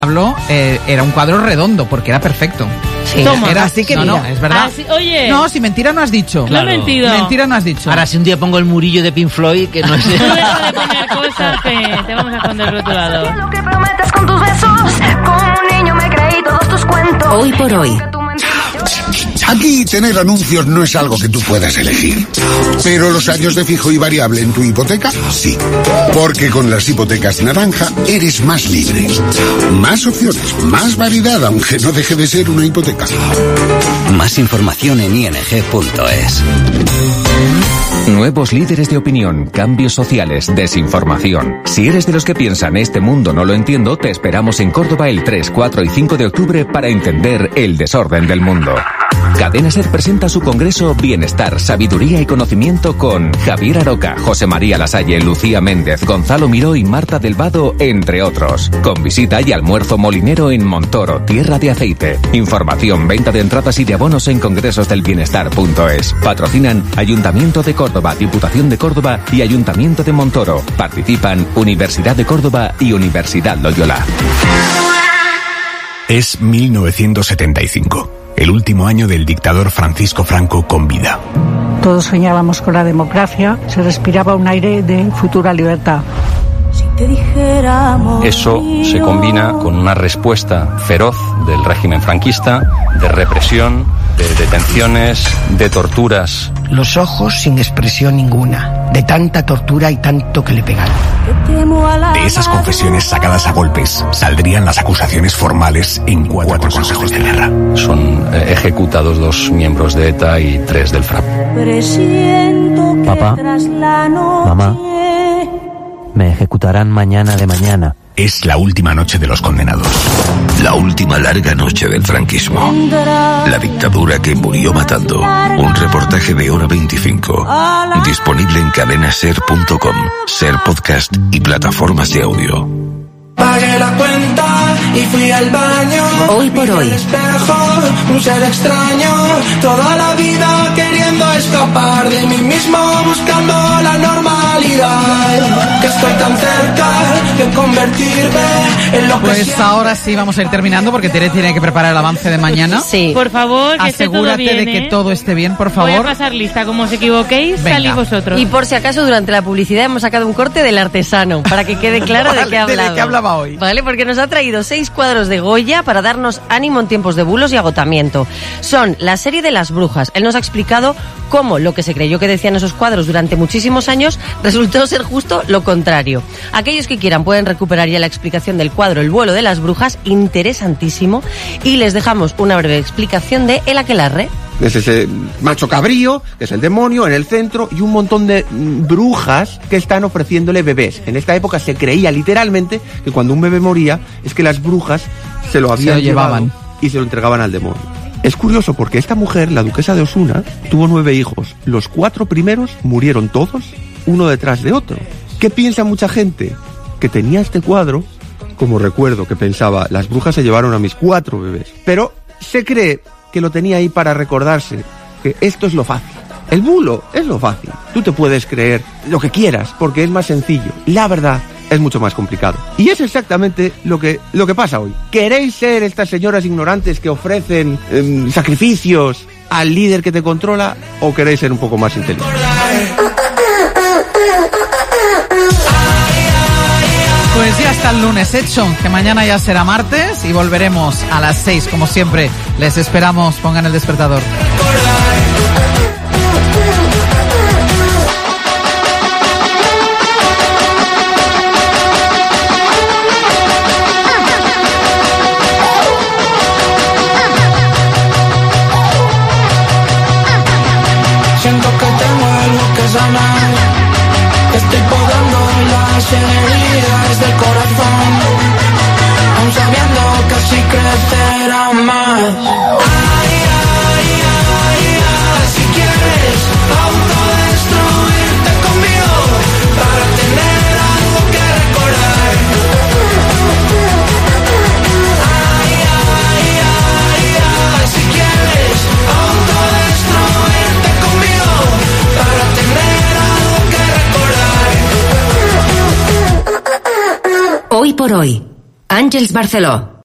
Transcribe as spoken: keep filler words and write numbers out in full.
Pablo eh, era un cuadro redondo porque era perfecto. Sí, Toma, era así que no, no, es verdad. Así, oye. No, si mentira no has dicho. Claro. No he mentido. Mentira no has dicho. Ahora si un día pongo el murillo de Pink Floyd, que no es... No deja de poner cosas que te vamos a esconder el rotulado. Lo que prometes con tus besos, como un niño me creí todos tus cuentos. Hoy por hoy. Aquí tener anuncios no es algo que tú puedas elegir. Pero los años de fijo y variable en tu hipoteca, sí. Porque con las hipotecas naranja eres más libre. Más opciones, más variedad, aunque no deje de ser una hipoteca. Más información en i n g punto es. Nuevos líderes de opinión, cambios sociales, desinformación. Si eres de los que piensan este mundo no lo entiendo, te esperamos en Córdoba el tres, cuatro y cinco de octubre para entender el desorden del mundo. Cadena Ser presenta su congreso Bienestar, Sabiduría y Conocimiento con Javier Aroca, José María Lasalle, Lucía Méndez, Gonzalo Miró y Marta del Vado, entre otros. Con visita y almuerzo molinero en Montoro, Tierra de Aceite. Información, venta de entradas y de abonos en congresosdelbienestar punto es. Patrocinan Ayuntamiento de Córdoba, Diputación de Córdoba y Ayuntamiento de Montoro. Participan Universidad de Córdoba y Universidad Loyola. Es mil novecientos setenta y cinco. El último año del dictador Francisco Franco con vida. Todos soñábamos con la democracia, se respiraba un aire de futura libertad. Eso se combina con una respuesta feroz del régimen franquista, de represión, de detenciones, de torturas. Los ojos sin expresión ninguna, de tanta tortura y tanto que le pegaron. De esas confesiones sacadas a golpes saldrían las acusaciones formales en cuatro, cuatro consejos de guerra. Son eh, ejecutados dos miembros de ETA y tres del FRAP. Papá, mamá, me ejecutarán mañana de mañana. Es la última noche de los condenados. La última larga noche del franquismo. La dictadura que murió matando. Un reportaje de Hora veinticinco. Disponible en cadena ser punto com, Ser Podcast y plataformas de audio. Pagué la cuenta y fui al baño. Hoy por hoy. Espejo, un ser extraño. Toda la vida queriendo escapar de mí mismo, buscando la normalidad. Que estoy tan cerca de convertirme en lo que Pues ahora sí vamos a ir terminando porque Tere tiene que preparar el avance de mañana. Sí. Por favor, que asegúrate esté todo bien, de que ¿eh? todo esté bien, por favor. Voy a pasar lista, como os equivoquéis, Venga. salid vosotros. Y por si acaso durante la publicidad hemos sacado un corte del artesano, para que quede claro Vale, de qué ha de hablado. qué hablaba hoy. Vale, porque nos ha traído seis cuadros de Goya para darnos ánimo en tiempos de bulos y agotamiento. Son la serie de las brujas. Él nos ha explicado cómo lo que se creyó que decían esos cuadros durante muchísimos años resultó ser justo lo contrario. Aquellos que quieran pueden recuperar ya la explicación del cuadro El vuelo de las brujas, interesantísimo, y les dejamos una breve explicación de El aquelarre. Es ese macho cabrío, que es el demonio, en el centro, y un montón de mm, brujas que están ofreciéndole bebés. En esta época se creía literalmente que cuando un bebé moría es que las brujas se lo habían Se lo llevaban. llevado y se lo entregaban al demonio. Es curioso porque esta mujer, la duquesa de Osuna, tuvo nueve hijos. Los cuatro primeros murieron todos, uno detrás de otro. ¿Qué piensa mucha gente? Que tenía este cuadro como recuerdo, que pensaba, las brujas se llevaron a mis cuatro bebés. Pero se cree que lo tenía ahí para recordarse que esto es lo fácil. El bulo es lo fácil. Tú te puedes creer lo que quieras porque es más sencillo. La verdad es mucho más complicado. Y es exactamente lo que, lo que pasa hoy. ¿Queréis ser estas señoras ignorantes que ofrecen eh, sacrificios al líder que te controla o queréis ser un poco más inteligentes? Pues ya está el lunes hecho, que mañana ya será martes y volveremos a las seis, como siempre. Les esperamos, pongan el despertador. Siento que tengo algo que sanar. Estoy podando las heridas del corazón, aún sabiendo que así crecerá más. Ay, ay, ay, ay, si quieres autodestruirte conmigo para tener algo que recordar. Ay, ay, ay, ay, si quieres autodestruirte conmigo para tener algo que recordar. Hoy por hoy, Àngels Barceló.